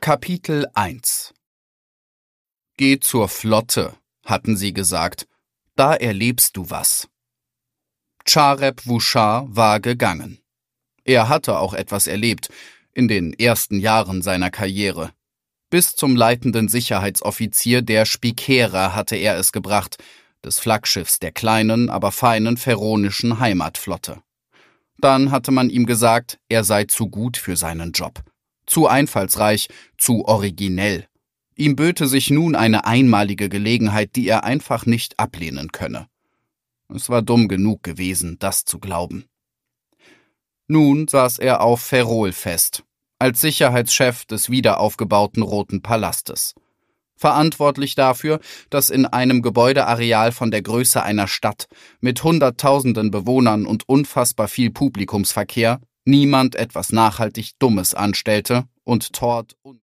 Kapitel 1 Geh zur Flotte, hatten sie gesagt, da erlebst du was. Chareb Wuchar war gegangen. Er hatte auch etwas erlebt, in den ersten Jahren seiner Karriere. Bis zum leitenden Sicherheitsoffizier der Spikera hatte er es gebracht, des Flaggschiffs der kleinen, aber feinen pharaonischen Heimatflotte. Dann hatte man ihm gesagt, er sei zu gut für seinen Job. Zu einfallsreich, zu originell. Ihm böte sich nun eine einmalige Gelegenheit, die er einfach nicht ablehnen könne. Es war dumm genug gewesen, das zu glauben. Nun saß er auf Ferrol fest, als Sicherheitschef des wiederaufgebauten Roten Palastes. Verantwortlich dafür, dass in einem Gebäudeareal von der Größe einer Stadt mit Hunderttausenden Bewohnern und unfassbar viel Publikumsverkehr niemand etwas nachhaltig Dummes anstellte und Tort